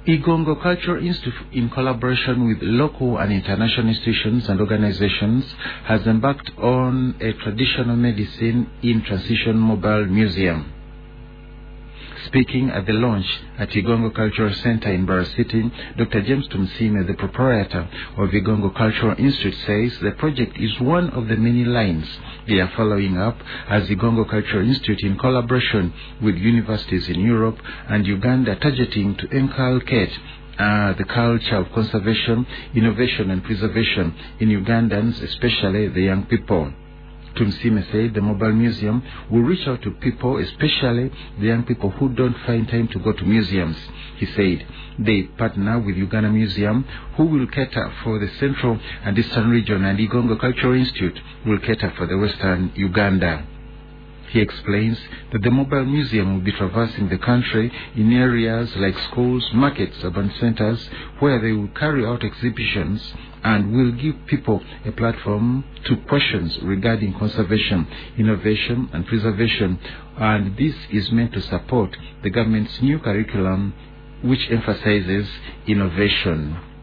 Igongo Cultural Institute, in collaboration with local and international institutions and organizations, has embarked on a traditional medicine in transition mobile museum. Speaking at the launch at Igongo Cultural Center in Mbarara City, Dr. James Tumsime, the proprietor of Igongo Cultural Institute, says the project is one of the many lines they are following up as Igongo Cultural Institute, in collaboration with universities in Europe and Uganda, targeting to inculcate the culture of conservation, innovation and preservation in Ugandans, especially the young people. Tumsime said the mobile museum will reach out to people, especially the young people who don't find time to go to museums. He said they partner with Uganda Museum, who will cater for the central and eastern region, and Igongo Cultural Institute will cater for the western Uganda. He explains that the mobile museum will be traversing the country in areas like schools, markets, urban centers, where they will carry out exhibitions and will give people a platform to questions regarding conservation, innovation and preservation. And this is meant to support the government's new curriculum, which emphasizes innovation.